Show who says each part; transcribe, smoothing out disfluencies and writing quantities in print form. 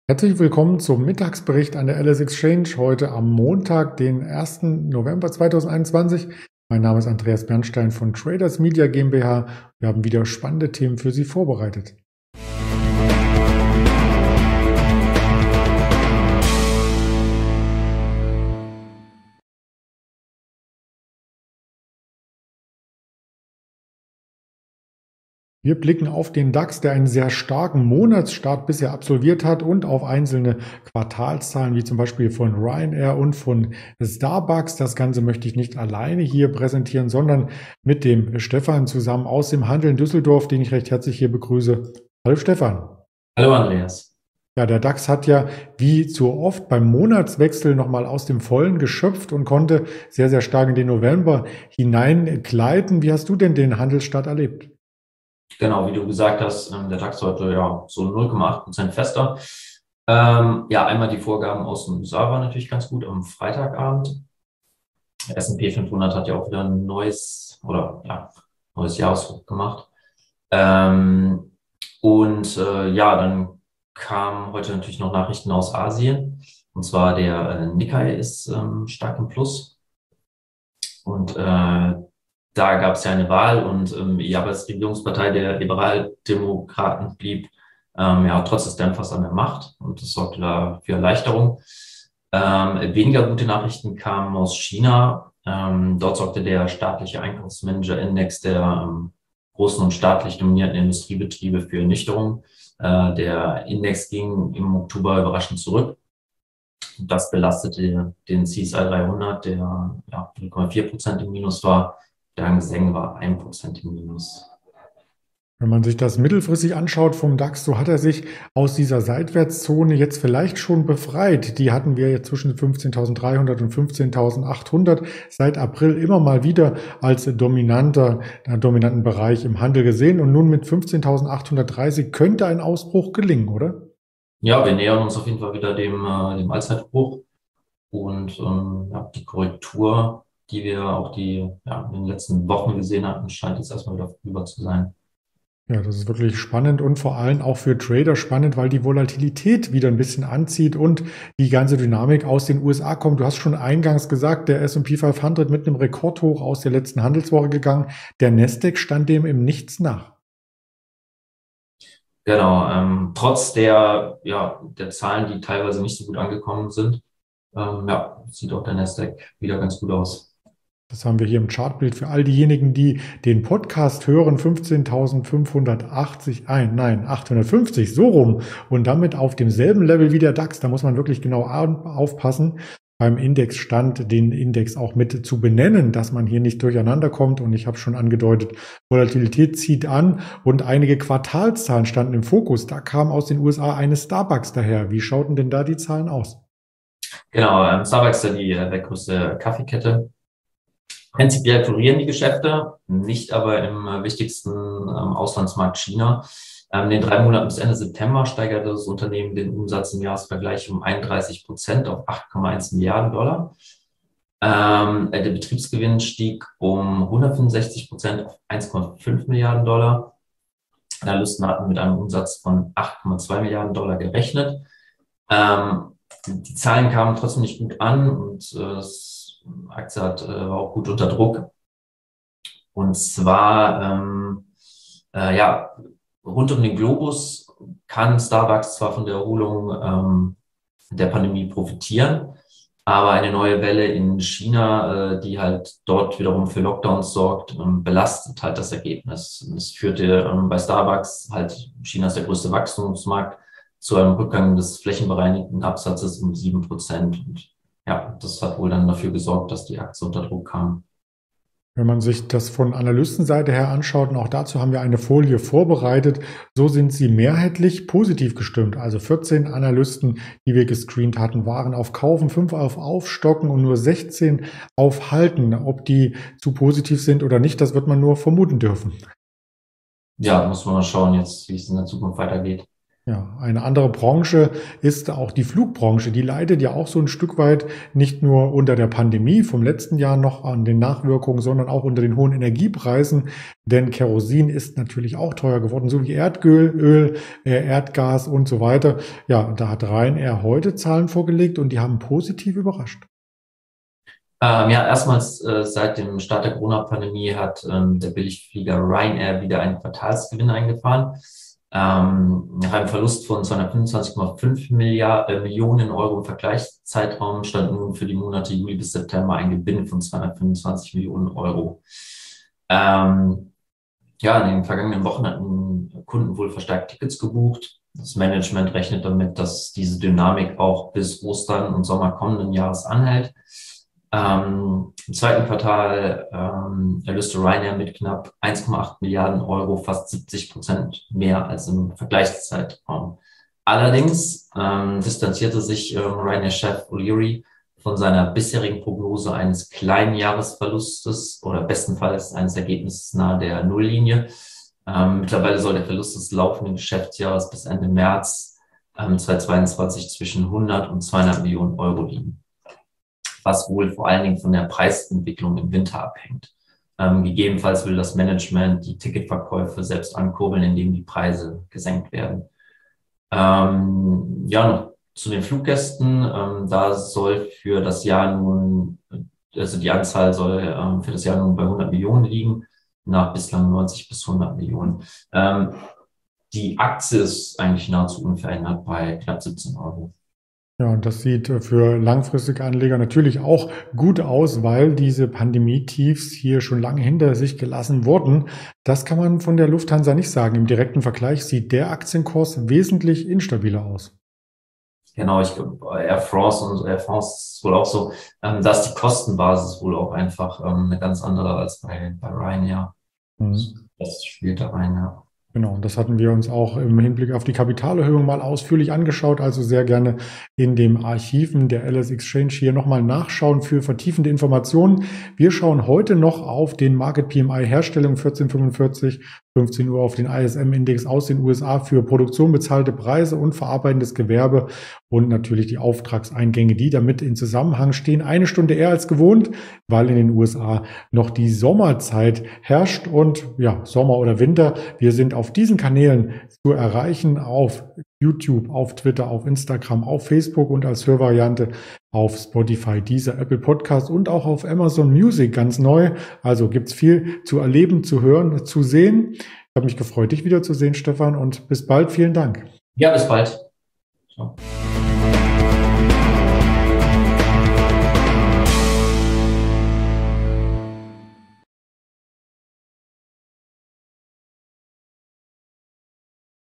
Speaker 1: Herzlich willkommen zum Mittagsbericht an der LS Exchange heute am Montag, den 1. November 2021. Mein Name ist Andreas Bernstein von Traders Media GmbH. Wir haben wieder spannende Themen für Sie vorbereitet. Wir blicken auf den DAX, der einen sehr starken Monatsstart bisher absolviert hat und auf einzelne Quartalszahlen, wie zum Beispiel von Ryanair und von Starbucks. Das Ganze möchte ich nicht alleine hier präsentieren, sondern mit dem Stefan zusammen aus dem Handel in Düsseldorf, den ich recht herzlich hier begrüße. Hallo Stefan.
Speaker 2: Hallo Andreas.
Speaker 1: Ja, der DAX hat ja wie so oft beim Monatswechsel nochmal aus dem Vollen geschöpft und konnte sehr, sehr stark in den November hineingleiten. Wie hast du denn den Handelsstart erlebt?
Speaker 2: Genau, wie du gesagt hast, der DAX heute ja so 0,8% fester. Einmal die Vorgaben aus den USA war natürlich ganz gut am Freitagabend. Der S&P 500 hat ja auch wieder ein neues Jahreshoch gemacht. Dann kamen heute natürlich noch Nachrichten aus Asien. Und zwar der Nikkei ist stark im Plus. Und da gab es ja eine Wahl und als Regierungspartei der Liberaldemokraten blieb trotz des Dämpfers an der Macht und das sorgte da für Erleichterung. Weniger gute Nachrichten kamen aus China. Dort sorgte der staatliche Einkaufsmanager-Index der großen und staatlich dominierten Industriebetriebe für Ernüchterung. Der Index ging im Oktober überraschend zurück. Das belastete den CSI 300, der 0,4% im Minus war. Der Hang Seng war 1% im Minus.
Speaker 1: Wenn man sich das mittelfristig anschaut vom DAX, so hat er sich aus dieser Seitwärtszone jetzt vielleicht schon befreit. Die hatten wir jetzt zwischen 15.300 und 15.800 seit April immer mal wieder als dominanten Bereich im Handel gesehen. Und nun mit 15.830 könnte ein Ausbruch gelingen, oder?
Speaker 2: Ja, wir nähern uns auf jeden Fall wieder dem Allzeithoch. Und die Korrektur, die wir auch in den letzten Wochen gesehen hatten, scheint jetzt erstmal wieder vorüber zu sein.
Speaker 1: Ja, das ist wirklich spannend und vor allem auch für Trader spannend, weil die Volatilität wieder ein bisschen anzieht und die ganze Dynamik aus den USA kommt. Du hast schon eingangs gesagt, der S&P 500 mit einem Rekordhoch aus der letzten Handelswoche gegangen. Der Nasdaq stand dem im Nichts nach.
Speaker 2: Genau, trotz der Zahlen, die teilweise nicht so gut angekommen sind, sieht auch der Nasdaq wieder ganz gut aus.
Speaker 1: Das haben wir hier im Chartbild für all diejenigen, die den Podcast hören, 850, so rum und damit auf demselben Level wie der DAX. Da muss man wirklich genau aufpassen, beim Indexstand den Index auch mit zu benennen, dass man hier nicht durcheinander kommt. Und ich habe schon angedeutet, Volatilität zieht an und einige Quartalszahlen standen im Fokus. Da kam aus den USA eine Starbucks daher. Wie schauten denn da die Zahlen aus?
Speaker 2: Genau, Starbucks ist ja die weltgrößte Kaffeekette. Prinzipiell florieren die Geschäfte, nicht aber im wichtigsten Auslandsmarkt China. In den 3 Monaten bis Ende September steigerte das Unternehmen den Umsatz im Jahresvergleich um 31% auf 8,1 Milliarden Dollar. Der Betriebsgewinn stieg um 165% auf 1,5 Milliarden Dollar. Analysten hatten mit einem Umsatz von 8,2 Milliarden Dollar gerechnet. Die Zahlen kamen trotzdem nicht gut an und Aktie war auch gut unter Druck. Und zwar, rund um den Globus kann Starbucks zwar von der Erholung der Pandemie profitieren, aber eine neue Welle in China, die halt dort wiederum für Lockdowns sorgt, belastet halt das Ergebnis. Es führte bei Starbucks, halt China ist der größte Wachstumsmarkt, zu einem Rückgang des flächenbereinigten Absatzes um 7%. Und ja, das hat wohl dann dafür gesorgt, dass die Aktie unter Druck kam.
Speaker 1: Wenn man sich das von Analystenseite her anschaut, und auch dazu haben wir eine Folie vorbereitet, so sind sie mehrheitlich positiv gestimmt. Also 14 Analysten, die wir gescreent hatten, waren auf Kaufen, 5 auf Aufstocken und nur 16 auf Halten. Ob die zu positiv sind oder nicht, das wird man nur vermuten dürfen.
Speaker 2: Ja, muss man mal schauen jetzt, wie es in der Zukunft weitergeht.
Speaker 1: Ja, eine andere Branche ist auch die Flugbranche. Die leidet ja auch so ein Stück weit nicht nur unter der Pandemie vom letzten Jahr noch an den Nachwirkungen, sondern auch unter den hohen Energiepreisen. Denn Kerosin ist natürlich auch teuer geworden, so wie Erdöl, Öl, Erdgas und so weiter. Ja, da hat Ryanair heute Zahlen vorgelegt und die haben positiv überrascht.
Speaker 2: Ja, erstmals seit dem Start der Corona-Pandemie hat der Billigflieger Ryanair wieder einen Quartalsgewinn eingefahren. Nach einem Verlust von 225,5 Millionen Euro im Vergleichszeitraum stand nun für die Monate Juli bis September ein Gewinn von 225 Millionen Euro. Ja, in den vergangenen Wochen hatten Kunden wohl verstärkt Tickets gebucht. Das Management rechnet damit, dass diese Dynamik auch bis Ostern und Sommer kommenden Jahres anhält. Im zweiten Quartal erlöste Ryanair mit knapp 1,8 Milliarden Euro fast 70% mehr als im Vergleichszeitraum. Allerdings distanzierte sich Ryanair-Chef O'Leary von seiner bisherigen Prognose eines kleinen Jahresverlustes oder bestenfalls eines Ergebnisses nahe der Nulllinie. Mittlerweile soll der Verlust des laufenden Geschäftsjahres bis Ende März 2022 zwischen 100 und 200 Millionen Euro liegen, was wohl vor allen Dingen von der Preisentwicklung im Winter abhängt. Gegebenenfalls will das Management die Ticketverkäufe selbst ankurbeln, indem die Preise gesenkt werden. Ja, noch zu den Fluggästen. Da soll für das Jahr nun, also die Anzahl soll für das Jahr nun bei 100 Millionen liegen, nach bislang 90 bis 100 Millionen. Die Aktie ist eigentlich nahezu unverändert bei knapp 17 Euro.
Speaker 1: Ja, und das sieht für langfristige Anleger natürlich auch gut aus, weil diese Pandemie-Tiefs hier schon lange hinter sich gelassen wurden. Das kann man von der Lufthansa nicht sagen. Im direkten Vergleich sieht der Aktienkurs wesentlich instabiler aus.
Speaker 2: Genau, ich glaube, bei Air France und Air France ist es wohl auch so, da ist die Kostenbasis wohl auch einfach eine ganz andere als bei Ryanair. Das spielt da rein, ja. Genau, und das hatten wir uns auch im Hinblick auf die Kapitalerhöhung mal ausführlich angeschaut. Also sehr gerne in den Archiven der LS Exchange hier nochmal nachschauen für vertiefende Informationen. Wir schauen heute noch auf den Market PMI Herstellung 1445, 15 Uhr auf den ISM-Index aus den USA für Produktion, bezahlte Preise und verarbeitendes Gewerbe und natürlich die Auftragseingänge, die damit in Zusammenhang stehen. Eine Stunde eher als gewohnt, weil in den USA noch die Sommerzeit herrscht und ja, Sommer oder Winter. Wir sind auf diesen Kanälen zu erreichen, auf YouTube, auf Twitter, auf Instagram, auf Facebook und als Hörvariante auf Spotify, Deezer, Apple Podcast und auch auf Amazon Music ganz neu. Also gibt's viel zu erleben, zu hören, zu sehen. Ich habe mich gefreut, dich wiederzusehen, Stefan, und bis bald. Vielen Dank. Ja, bis bald. Ciao.